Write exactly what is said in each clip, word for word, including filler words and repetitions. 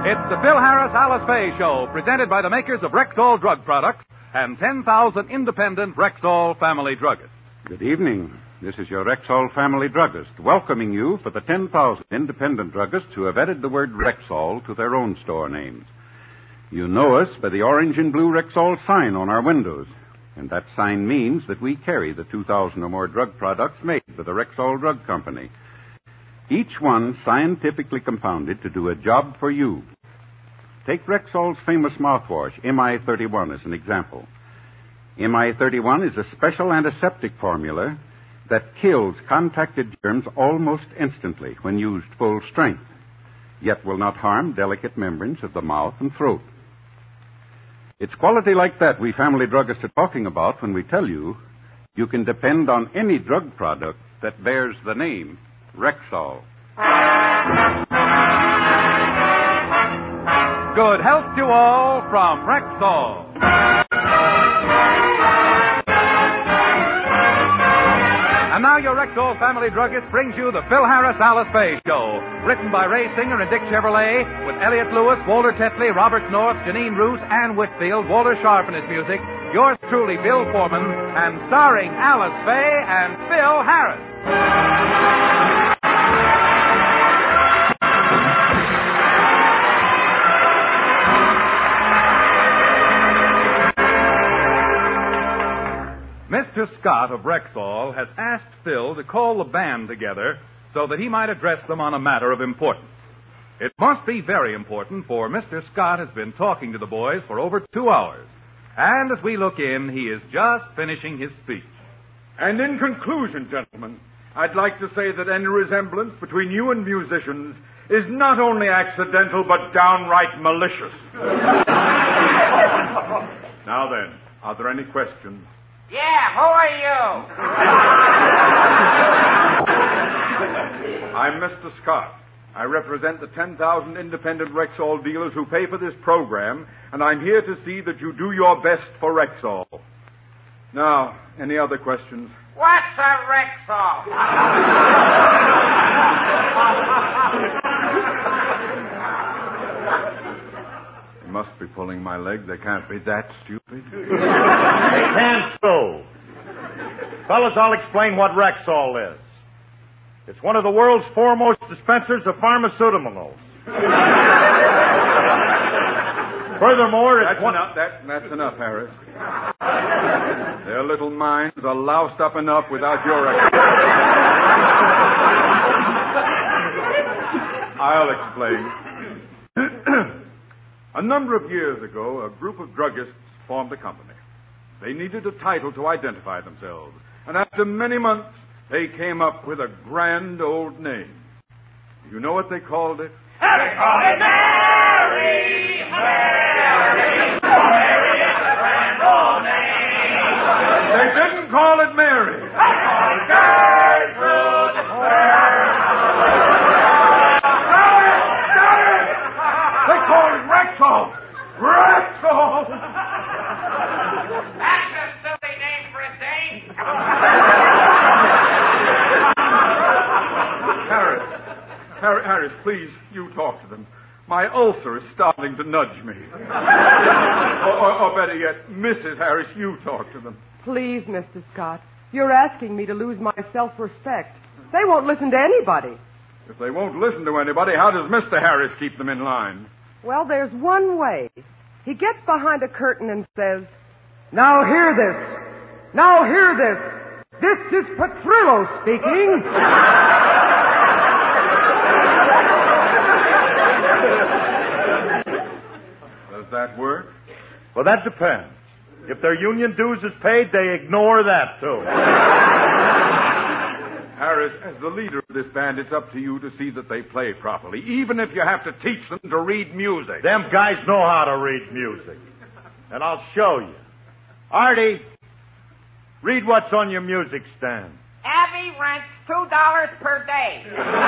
It's the Phil Harris Alice Faye Show, presented by the makers of Rexall drug products and ten thousand independent Rexall family druggists. Good evening. This is your Rexall family druggist, welcoming you for the ten thousand independent druggists who have added the word Rexall to their own store names. You know us by the orange and blue Rexall sign on our windows, and that sign means that we carry the two thousand or more drug products made by the Rexall Drug Company. Each one scientifically compounded to do a job for you. Take Rexall's famous mouthwash, M I thirty-one, as an example. M I thirty-one is a special antiseptic formula that kills contacted germs almost instantly when used full strength, yet will not harm delicate membranes of the mouth and throat. It's quality like that we family druggists are talking about when we tell you you can depend on any drug product that bears the name Rexall. Good health to all from Rexall. And now your Rexall family druggist brings you the Phil Harris Alice Faye Show, written by Ray Singer and Dick Chevrolet, with Elliot Lewis, Walter Tetley, Robert North, Janine Roos, Ann Whitfield, Walter Sharp in his music, yours truly, Bill Foreman, and starring Alice Faye and Phil Harris. Mister Scott of Rexall has asked Phil to call the band together so that he might address them on a matter of importance. It must be very important, for Mister Scott has been talking to the boys for over two hours. And as we look in, he is just finishing his speech. And in conclusion, gentlemen, I'd like to say that any resemblance between you and musicians is not only accidental, but downright malicious. Now then, are there any questions? Yeah, who are you? I'm Mister Scott. I represent the ten thousand independent Rexall dealers who pay for this program, and I'm here to see that you do your best for Rexall. Now, any other questions? What's a Rexall? They must be pulling my leg. They can't be that stupid. They can't so. Fellas, I'll explain what Rexall is. It's one of the world's foremost dispensers of pharmaceuticals. Furthermore, it's that's one... enough. That, that's enough, Harris. Their little minds are loused up enough without your explanation. I'll explain. A number of years ago, a group of druggists formed a company. They needed a title to identify themselves. And after many months, they came up with a grand old name. You know what they called it? They called it Mary! Mary! Mary is a grand old name! They didn't call it Mary. They called it Gertrude! They called it Rexall! Rexall! That's a silly name for a dame. Harris, Harris, Harris, please, you talk to them. My ulcer is starting to nudge me. or, or, or better yet, Missus Harris, you talk to them. Please, Mister Scott, you're asking me to lose my self-respect. They won't listen to anybody. If they won't listen to anybody, how does Mister Harris keep them in line? Well, there's one way. He gets behind a curtain and says, "Now hear this. Now hear this. This is Petrillo speaking." Does that work? Well, that depends. If their union dues is paid, they ignore that, too. Harris, as the leader of this band, it's up to you to see that they play properly, even if you have to teach them to read music. Them guys know how to read music. And I'll show you. Artie, read what's on your music stand. Abby rents two dollars per day.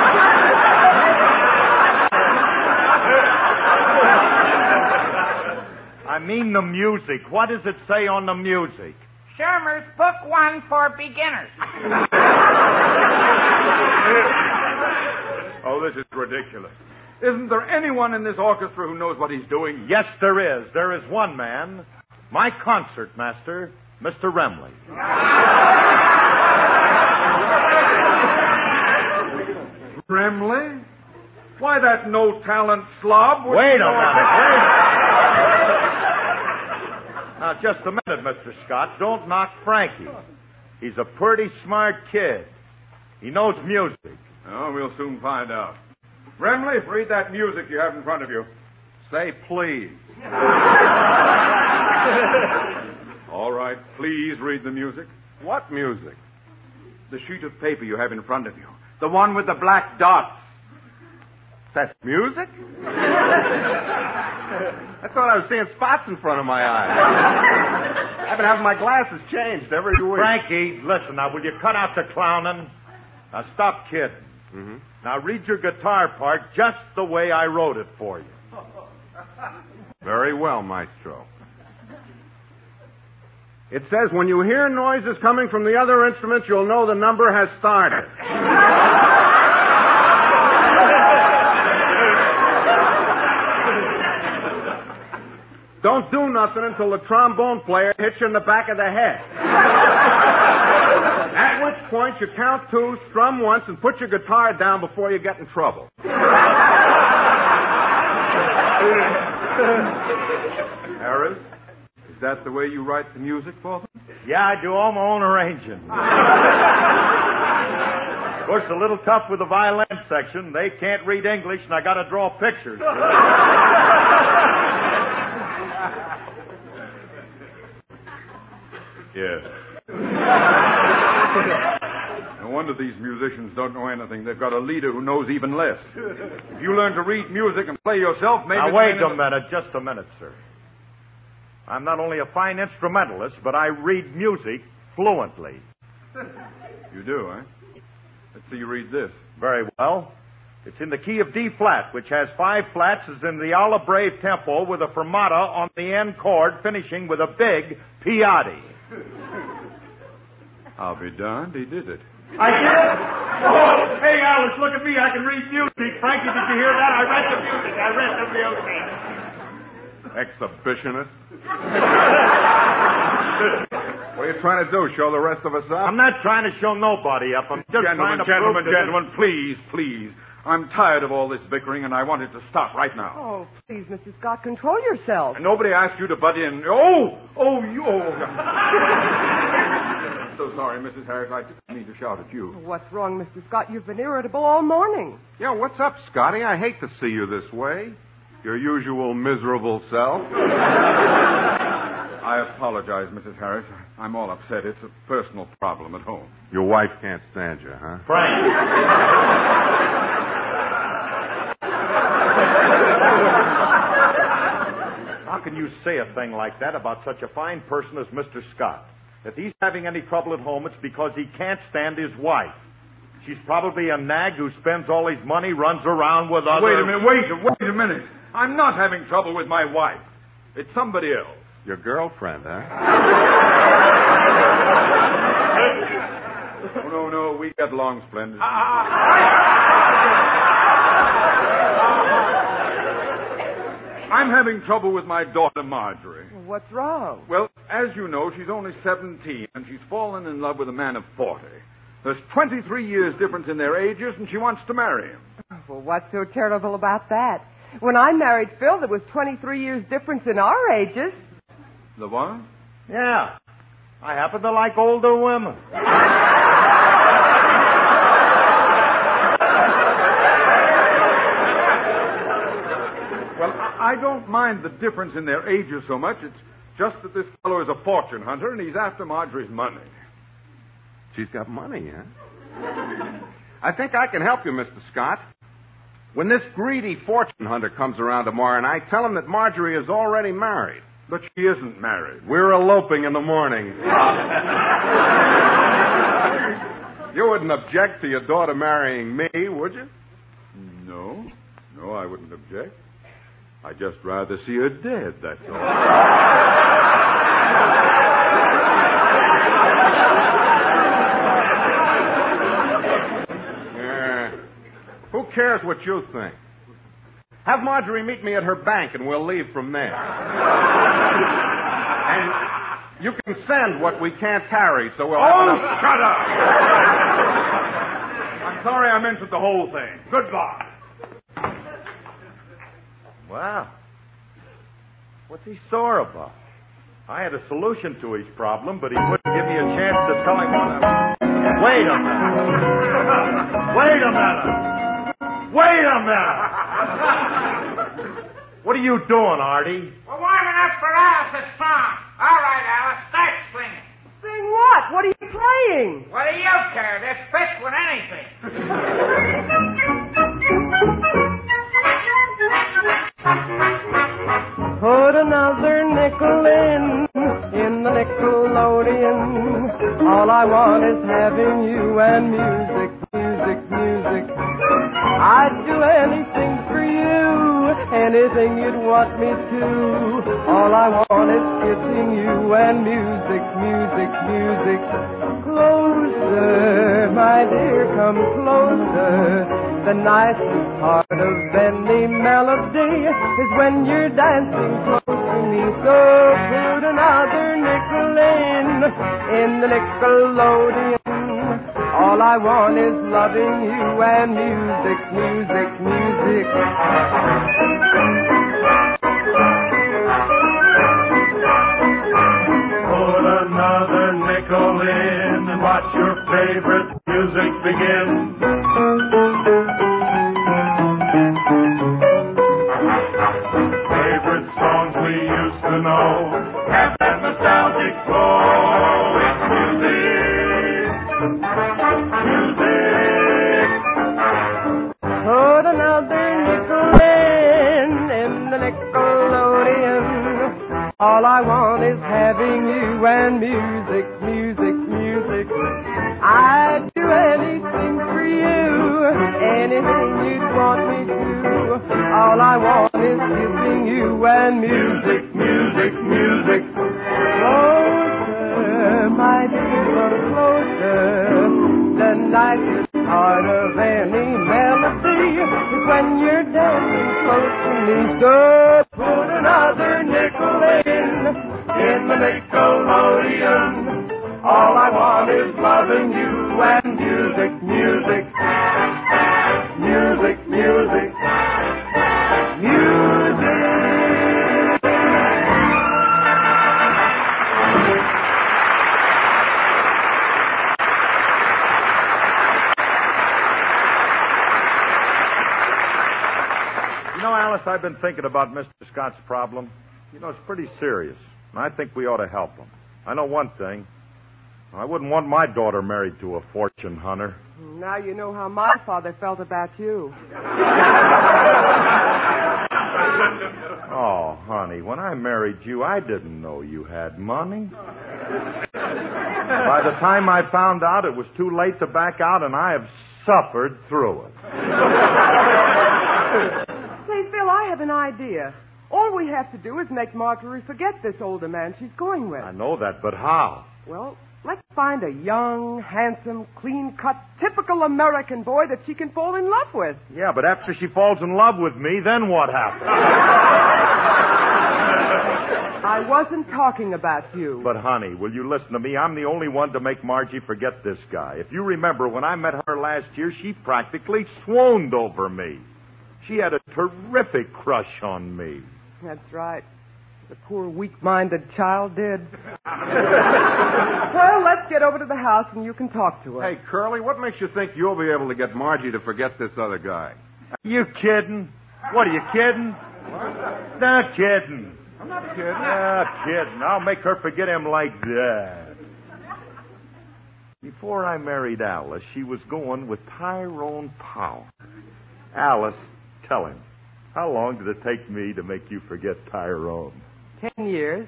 I mean the music. What does it say on the music? Shermer's Book One for Beginners. Oh, this is ridiculous. Isn't there anyone in this orchestra who knows what he's doing? Yes, there is. There is one man, my concert master, Mister Remley. Remley? Why, that no-talent slob would... Wait a minute. Wait. Now, just a minute, Mister Scott. Don't knock Frankie. He's a pretty smart kid. He knows music. Oh, we'll soon find out. Remley, read that music you have in front of you. Say please. All right, please read the music. What music? The sheet of paper you have in front of you. The one with the black dots. That's music? I thought I was seeing spots in front of my eyes. I've been having my glasses changed every week. Frankie, listen now, will you cut out the clowning? Now stop kidding. Mm-hmm. Now read your guitar part just the way I wrote it for you. Very well, Maestro. It says when you hear noises coming from the other instruments, you'll know the number has started. Don't do nothing until the trombone player hits you in the back of the head. At which point you count two, strum once, and put your guitar down before you get in trouble. Harris, is that the way you write the music for them? Yeah, I do all my own arranging. Of course, a little tough with the violin section. They can't read English, and I got to draw pictures. Yes. No wonder these musicians don't know anything. They've got a leader who knows even less. If you learn to read music and play yourself, maybe... Now, wait a minute. Just a minute, sir. I'm not only a fine instrumentalist, but I read music fluently. You do, eh? Let's see you read this. Very well. It's in the key of D flat, which has five flats, as in the alla breve tempo, with a fermata on the end chord, finishing with a big piatti. I'll be darned, he did it. I did it? Oh, hey, Alice, look at me. I can read music. Frankie, did you hear that? I read the music. I read the music. Exhibitionist. What are you trying to do, show the rest of us up? I'm not trying to show nobody up. I'm just Gentlemen, trying to gentlemen, prove that gentlemen, please, please. I'm tired of all this bickering, and I want it to stop right now. Oh, please, Mister Scott, control yourself. And nobody asked you to butt in. Oh! Oh, you... Oh. I'm so sorry, Missus Harris. I didn't mean to shout at you. What's wrong, Mister Scott? You've been irritable all morning. Yeah, what's up, Scotty? I hate to see you this way. Your usual miserable self. I apologize, Missus Harris. I'm all upset. It's a personal problem at home. Your wife can't stand you, huh? Frank. How can you say a thing like that about such a fine person as Mister Scott? If he's having any trouble at home, it's because he can't stand his wife. She's probably a nag who spends all his money, runs around with other... Wait a minute, wait, wait a minute. I'm not having trouble with my wife. It's somebody else. Your girlfriend, huh? Oh, no, no, we get along splendid. I'm having trouble with my daughter, Marjorie. What's wrong? Well, as you know, she's only seventeen, and she's fallen in love with a man of forty. There's twenty-three years difference in their ages, and she wants to marry him. Well, what's so terrible about that? When I married Phil, there was twenty-three years difference in our ages. The what? Yeah. I happen to like older women. Well, I don't mind the difference in their ages so much. It's just that this fellow is a fortune hunter, and he's after Marjorie's money. She's got money, huh? I think I can help you, Mister Scott. When this greedy fortune hunter comes around tomorrow night, tell him that Marjorie is already married. But she isn't married. We're eloping in the morning. You wouldn't object to your daughter marrying me, would you? No. No, I wouldn't object. I'd just rather see her dead, that's all. Yeah. Who cares what you think? Have Marjorie meet me at her bank, and we'll leave from there. And you can send what we can't carry, so we'll have Oh, enough... shut up! I'm sorry I mentioned the whole thing. Goodbye. Wow. What's he sore about? I had a solution to his problem, but he wouldn't give me a chance to tell him what I... Wait a minute. Wait a minute. Wait a minute. What are you doing, Artie? We're warming up for Alice's song. All right, Alice, start singing. Sing what? What are you playing? What do you care? There's fish with anything. Put another nickel in, in the Nickelodeon. All I want is having you and music, music, music. I'd do anything for you, anything you'd want me to. All I want is kissing you and music, music, music. Closer, my dear, come closer. The nicest part of any melody is when you're dancing close to me. So put another nickel in, in the Nickelodeon. All I want is loving you and music, music, music. Put another nickel in and watch your favorite music begin. Favorite songs we used to know have that nostalgic flow. It's music, music. Put another nickel in, in the Nickelodeon. All I want is having you and music, music, music. I'd do anything for you, anything you'd want me to. All I want is kissing you and music, music, music. Closer, my dear, come closer. The nicest part of any melody is when you're dancing close to me. So put another nickel in, in the Nickelodeon. All I want is loving you and music, music, music, music, music. You know, Alice, I've been thinking about Mister Scott's problem. You know, it's pretty serious, and I think we ought to help him. I know one thing. I wouldn't want my daughter married to a fortune hunter. Now you know how my father felt about you. Oh, honey, when I married you, I didn't know you had money. By the time I found out, it was too late to back out, and I have suffered through it. Say, Phil, I have an idea. All we have to do is make Marjorie forget this older man she's going with. I know that, but how? Well, let's find a young, handsome, clean-cut, typical American boy that she can fall in love with. Yeah, but after she falls in love with me, then what happens? I wasn't talking about you. But, honey, will you listen to me? I'm the only one to make Margie forget this guy. If you remember, when I met her last year, she practically swooned over me. She had a terrific crush on me. That's right. The poor weak-minded child did. Well, let's get over to the house and you can talk to her. Hey, Curly, what makes you think you'll be able to get Margie to forget this other guy? You kidding? What, are you kidding? What? Not kidding. I'm not kidding. Not kidding. I'll make her forget him like that. Before I married Alice, she was going with Tyrone Power. Alice, tell him, how long did it take me to make you forget Tyrone? Ten years.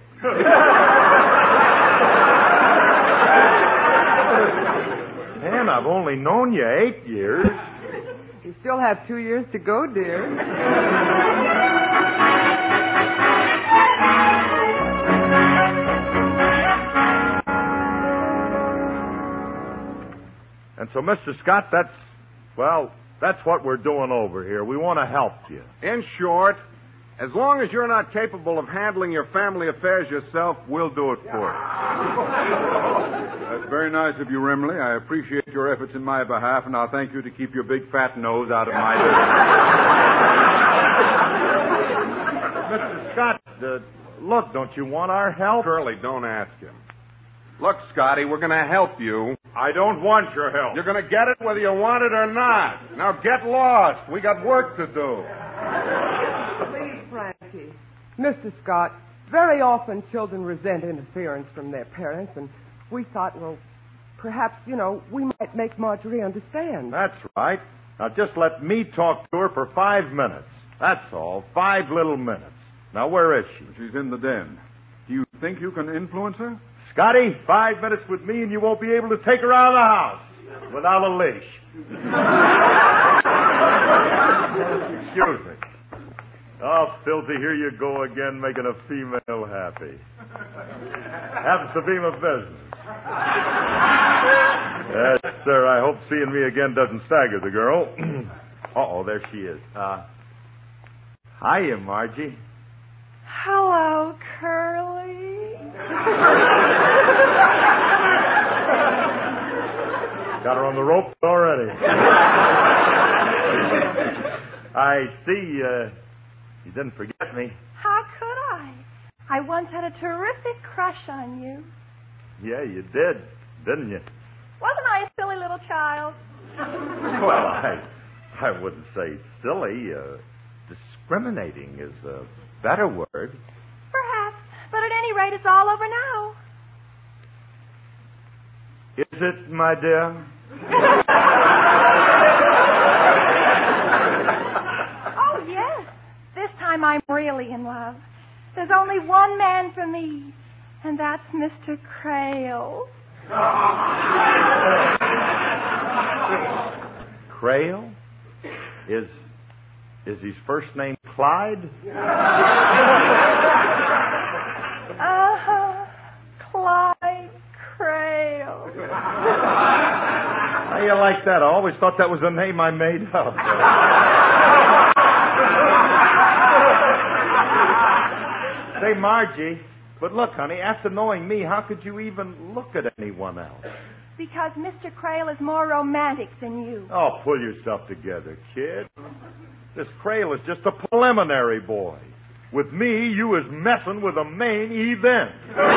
And I've only known you eight years. You still have two years to go, dear. And so, Mister Scott, that's, well, That's what we're doing over here. We want to help you. In short, as long as you're not capable of handling your family affairs yourself, we'll do it for you. That's very nice of you, Remley. I appreciate your efforts in my behalf, and I'll thank you to keep your big fat nose out of my business. Mister Scott, uh, look, don't you want our help? Curly, don't ask him. Look, Scotty, we're going to help you. I don't want your help. You're going to get it whether you want it or not. Now get lost. We got work to do. Please, Frankie. Mister Scott, very often children resent interference from their parents, and we thought, well, perhaps, you know, we might make Marjorie understand. That's right. Now just let me talk to her for five minutes. That's all. Five little minutes. Now, where is she? She's in the den. Do you think you can influence her? Scotty, five minutes with me and you won't be able to take her out of the house without a leash. Excuse me. Oh, Stilsy, here you go again, making a female happy. Happens to be my business. Yes, sir, I hope seeing me again doesn't stagger the girl. Uh-oh, there she is. Uh, hiya, Margie. Hello, Curly. Got her on the rope already. I see uh, you didn't forget me. How could I? I once had a terrific crush on you. Yeah, you did, didn't you? Wasn't I a silly little child? Well, I I wouldn't say silly. Uh, discriminating is a better word. Perhaps, but at any rate, it's all over now. Is it, my dear? Oh, yes. This time I'm really in love. There's only one man for me, and that's Mister Crail. Crail? Is is his first name Clyde? Uh-huh. Clyde Crail. How you like that? I always thought that was a name I made up. Say, Margie, but look, honey, after knowing me, how could you even look at anyone else? Because Mister Crail is more romantic than you. Oh, pull yourself together, kid. This Crail is just a preliminary boy. With me, you is messing with a main event.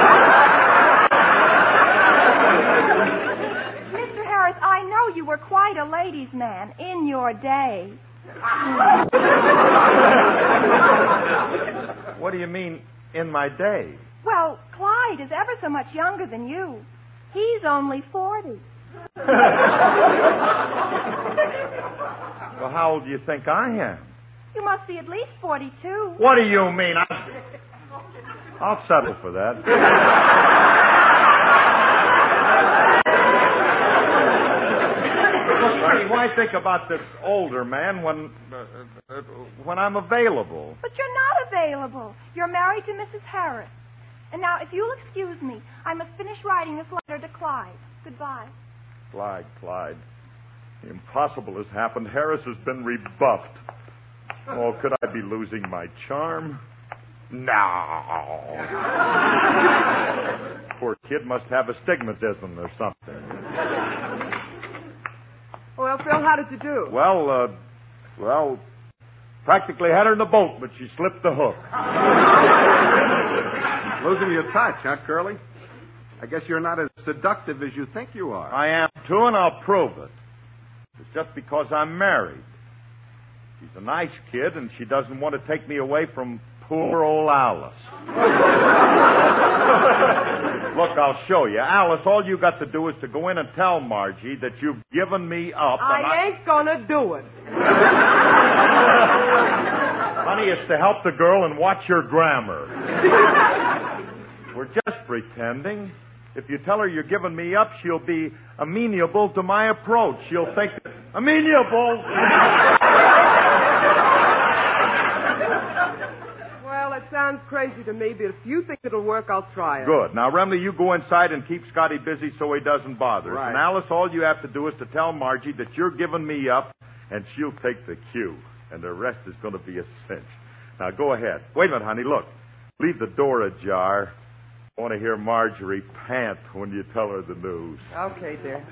Mister Harris, I know you were quite a ladies' man in your day. What do you mean, in my day? Well, Clyde is ever so much younger than you. He's only forty. Well, how old do you think I am? You must be at least forty-two. What do you mean? I... I'll settle for that. Look, honey, why think about this older man when uh, uh, when I'm available? But you're not available. You're married to Missus Harris. And now, if you'll excuse me, I must finish writing this letter to Clyde. Goodbye. Clyde, Clyde. The impossible has happened. Harris has been rebuffed. Oh, could I be losing my charm? No. Poor kid must have astigmatism or something. Well, Phil, how did you do? Well, uh, well, practically had her in the boat, but she slipped the hook. Losing your touch, huh, Curly? I guess you're not as seductive as you think you are. I am, too, and I'll prove it. It's just because I'm married. She's a nice kid, and she doesn't want to take me away from poor old Alice. Look, I'll show you. Alice, all you got to do is to go in and tell Margie that you've given me up. I and I... ain't gonna do it. Honey, it's to help the girl and watch your grammar. We're just pretending. If you tell her you're giving me up, she'll be amenable to my approach. She'll think, amenable? Well, it sounds crazy to me, but if you think it'll work, I'll try it. Good. Now, Remley, you go inside and keep Scotty busy so he doesn't bother us. Right. And Alice, all you have to do is to tell Margie that you're giving me up and she'll take the cue, and the rest is going to be a cinch. Now, go ahead. Wait a minute, honey. Look, leave the door ajar. I want to hear Marjorie pant when you tell her the news. Okay, dear.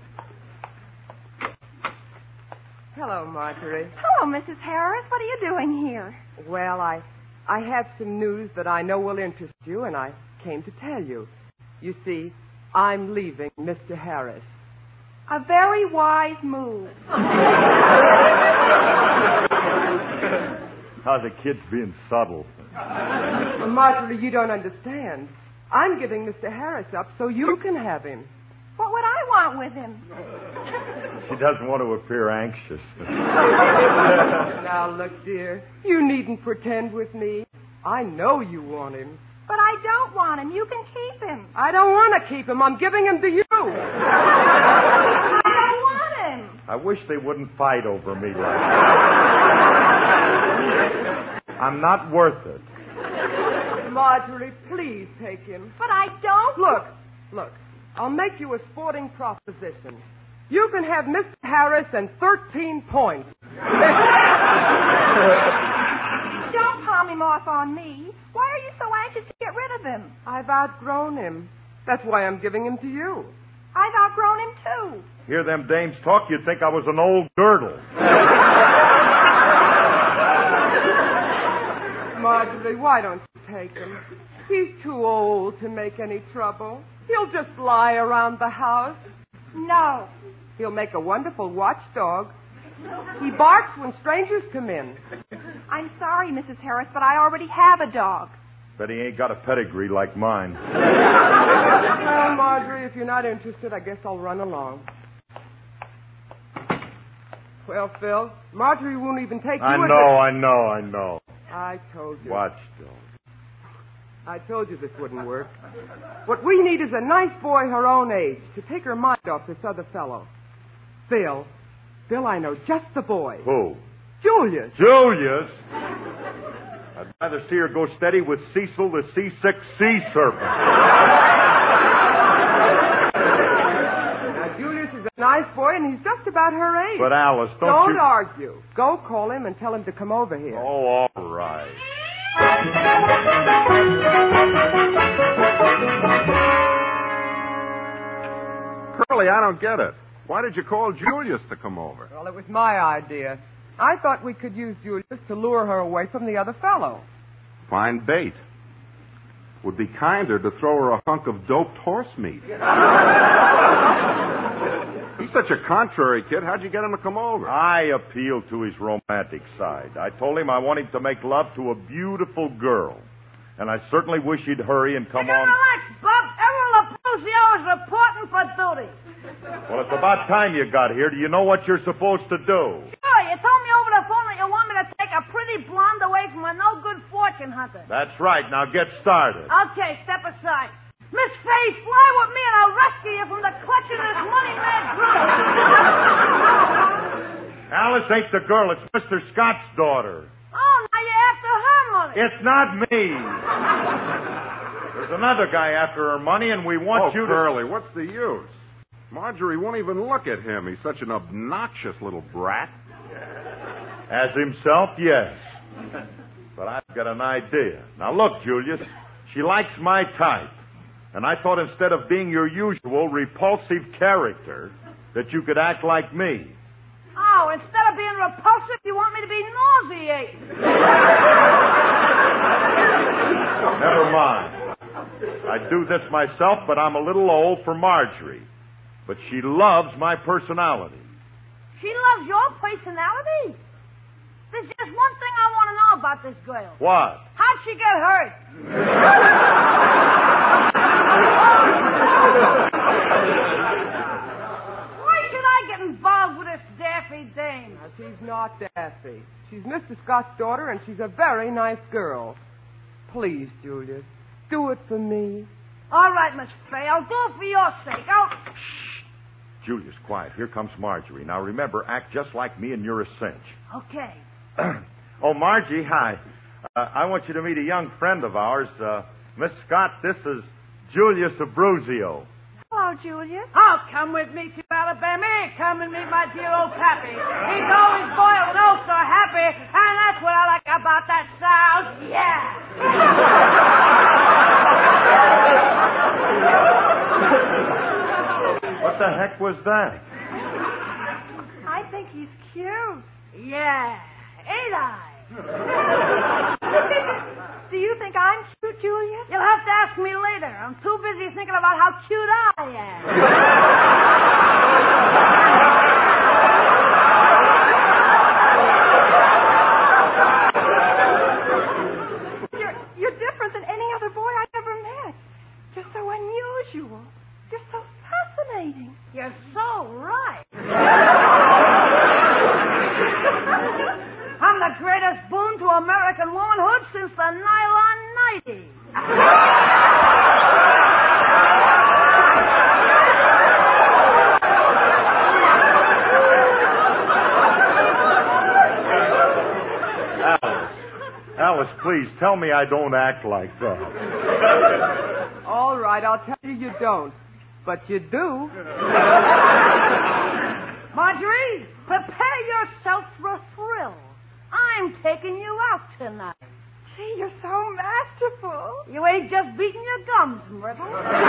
Hello, Marjorie. Hello, Missus Harris. What are you doing here? Well, I, I have some news that I know will interest you, and I came to tell you. You see, I'm leaving Mister Harris. A very wise move. How the kid's being subtle. Well, Marjorie, you don't understand. I'm giving Mister Harris up so you can have him. What would I want with him? She doesn't want to appear anxious. Now, look, dear, you needn't pretend with me. I know you want him. But I don't want him. You can keep him. I don't want to keep him. I'm giving him to you. I don't want him. I wish they wouldn't fight over me like that. I'm not worth it. Marjorie, please take him. But I don't. Look, look, I'll make you a sporting proposition. You can have Mister Harris and thirteen points. Don't palm him off on me. Why are you so anxious to get rid of him? I've outgrown him. That's why I'm giving him to you. I've outgrown him, too. Hear them dames talk, you'd think I was an old girdle. Marjorie, why don't you take him? He's too old to make any trouble. He'll just lie around the house. No. He'll make a wonderful watchdog. He barks when strangers come in. I'm sorry, Missus Harris, but I already have a dog. Bet he ain't got a pedigree like mine. Well, Marjorie, if you're not interested, I guess I'll run along. Well, Phil, Marjorie won't even take you. I as know, a... I know, I know. I told you. Watchdog. I told you this wouldn't work. What we need is a nice boy her own age to take her mind off this other fellow. Phil, Phil, I know just the boy. Who? Julius. Julius? I'd rather see her go steady with Cecil, the seasick sea serpent. Now, Julius is a nice boy, and he's just about her age. But, Alice, don't, don't you... argue. Go call him and tell him to come over here. Oh, all right. Curly, I don't get it. Why did you call Julius to come over? Well, it was my idea. I thought we could use Julius to lure her away from the other fellow. Fine bait. Would be kinder to throw her a hunk of doped horse meat. He's such a contrary kid. How'd you get him to come over? I appealed to his romantic side. I told him I want him to make love to a beautiful girl. And I certainly wish he'd hurry and come on. Relax, Bob. Errol Lapuzio is reporting for duty. Well, it's about time you got here. Do you know what you're supposed to do? Sure, you told me over the phone that you want me to take a pretty blonde away from a no-good fortune hunter. That's right. Now get started. Okay, step aside. Miss Faye, fly with me and I'll rescue you from the clutches of this money-mad drunk. Alice ain't the girl. It's Mister Scott's daughter. Oh, now you're after her money. It's not me. There's another guy after her money, and we want oh, you to... Curly, what's the use? Marjorie won't even look at him. He's such an obnoxious little brat. As himself, yes. But I've got an idea. Now, look, Julius, she likes my type. And I thought instead of being your usual repulsive character, that you could act like me. Oh, instead of being repulsive, you want me to be nauseating. Never mind. I'd do this myself, but I'm a little old for Marjorie. But she loves my personality. She loves your personality? There's just one thing I want to know about this girl. What? How'd she get hurt? Why should I get involved with this daffy dame? Now, she's not daffy. She's Mister Scott's daughter, and she's a very nice girl. Please, Julius, do it for me. All right, Miss Fay, I'll do it for your sake. I'll... Shh. Julius, quiet. Here comes Marjorie. Now, remember, act just like me and you're a cinch. Okay. Oh, Margie, hi. Uh, I want you to meet a young friend of ours. Uh, Miss Scott, this is Julius Abruzio. Hello, go, Julius? Oh, come with me to Alabama. Come and meet my dear old pappy. He's always boiled and oh so happy, and that's what I like about that South. Yeah. What the heck was that? I think he's cute. Yeah. Ain't I? Do you think I'm cute, Julius? You'll have to ask me later. I'm too busy thinking about how cute I am. You're, you're different than any other boy I've ever met. You're so unusual. You're so fascinating. You're so right. I'm the greatest boon to American womanhood since the nylon nightie. Alice. Alice, please, tell me I don't act like that. All right, I'll tell you you don't. But you do. Marjorie, prepare yourself for a thrill. I'm taking you out tonight. Gee, you're so masterful. You ain't just beating your gums, Myrtle.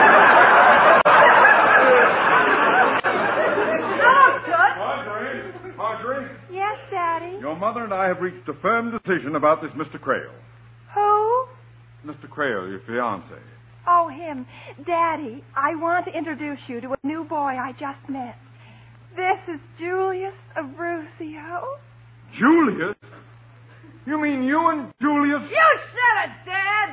That looks good. Marjorie, Marjorie, Yes, Daddy. your mother and I have reached a firm decision about this Mister Crail. Who? Mister Crail, your fiancé. Oh, him. Daddy, I want to introduce you to a new boy I just met. This is Julius Abruzio. Julius? You mean you and Julius? You said it, Dad.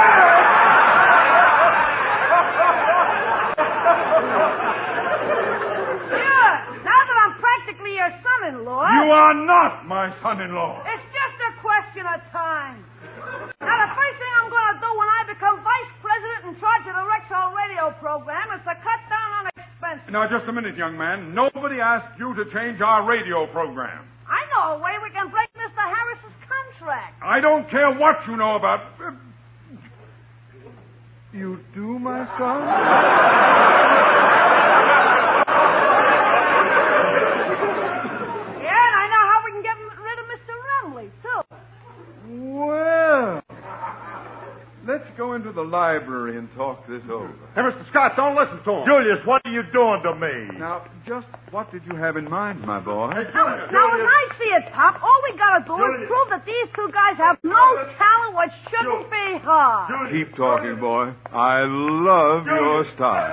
Sure. Now that I'm practically your son-in-law. You are not my son-in-law. It's just a question of time. Now, the first thing I'm going to do when I become vice president in charge of the Rexall radio program is to cut down on expenses. Now, just a minute, young man. Nobody asked you to change our radio program. I know a way we can break Mister Harris's contract. I don't care what you know about... Uh, you do, my son? Yeah, and I know how we can get rid of Mister Remley, too. Well, let's go into the library and talk this over. Hey, Mister Scott, don't listen to him. Julius, what are you doing to me? Now, just what did you have in mind, my boy? Hey, Now, Julius. now, as I see it, Pop, all we gotta do Julius. is prove that these two guys have no talent, which shouldn't be hard. Keep talking, boy. I love your style.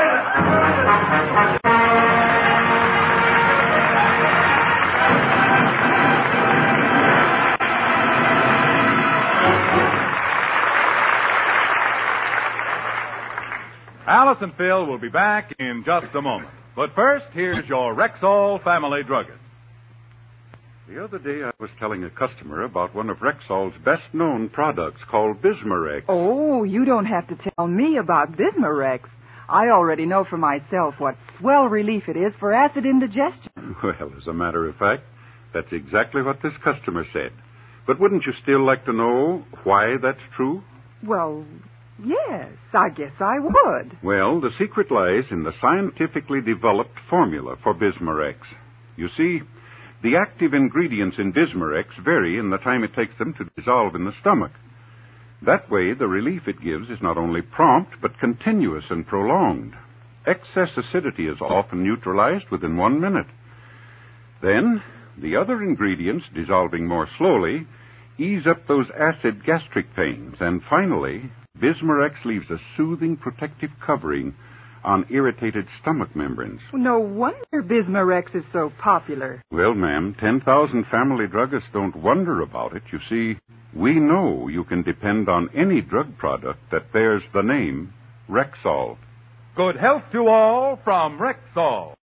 Alice and Phil will be back in just a moment. But first, here's your Rexall family druggist. The other day I was telling a customer about one of Rexall's best-known products called Bismarex. Oh, you don't have to tell me about Bismarex. I already know for myself what swell relief it is for acid indigestion. Well, as a matter of fact, that's exactly what this customer said. But wouldn't you still like to know why that's true? Well, yes, I guess I would. Well, the secret lies in the scientifically developed formula for Bismarex. You see, the active ingredients in Bismarex vary in the time it takes them to dissolve in the stomach. That way, the relief it gives is not only prompt, but continuous and prolonged. Excess acidity is often neutralized within one minute. Then, the other ingredients, dissolving more slowly, ease up those acid gastric pains. And finally, Bismarex leaves a soothing protective covering on irritated stomach membranes. No wonder Bismarex is so popular. Well, ma'am, ten thousand family druggists don't wonder about it. You see, we know you can depend on any drug product that bears the name Rexall. Good health to all from Rexall.